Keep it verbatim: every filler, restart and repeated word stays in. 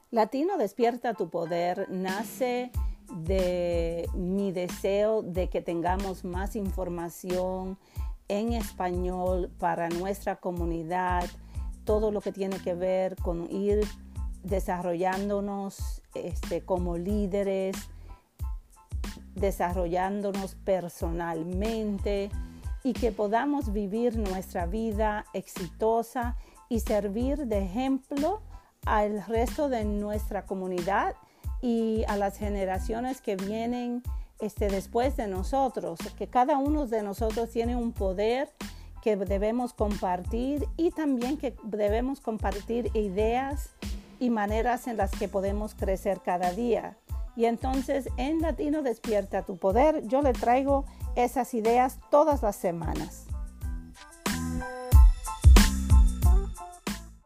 Latino Despierta tu Poder nace de mi deseo de que tengamos más información en español para nuestra comunidad, todo lo que tiene que ver con ir desarrollándonos este, como líderes, desarrollándonos personalmente y que podamos vivir nuestra vida exitosa y servir de ejemplo al resto de nuestra comunidad y a las generaciones que vienen este, después de nosotros, que cada uno de nosotros tiene un poder que debemos compartir y también que debemos compartir ideas y maneras en las que podemos crecer cada día. Y entonces en Latino Despierta tu Poder yo le traigo esas ideas todas las semanas.